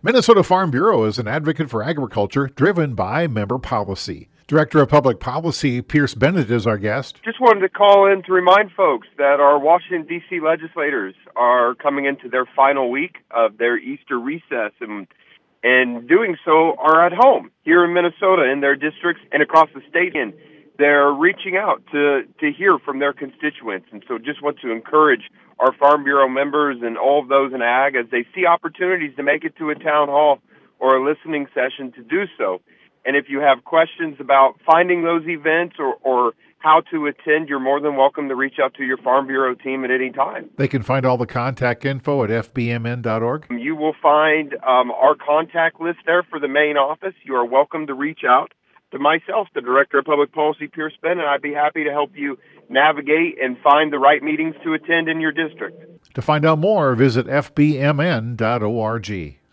Minnesota Farm Bureau is an advocate for agriculture driven by member policy. Director of Public Policy Pierce Bennett is our guest. Just wanted to call in to remind folks that our Washington, D.C. legislators are coming into their final week of their Easter recess, and doing so are at home here in Minnesota in their districts and across the state. And they're reaching out to hear from their constituents. And so just want to encourage our Farm Bureau members and all of those in ag, as they see opportunities to make it to a town hall or a listening session, to do so. And if you have questions about finding those events or how to attend, you're more than welcome to reach out to your Farm Bureau team at any time. They can find all the contact info at fbmn.org. You will find our contact list there for the main office. You are welcome to reach out to myself, the Director of Public Policy, Pierce Bennett, and I'd be happy to help you navigate and find the right meetings to attend in your district. To find out more, visit fbmn.org.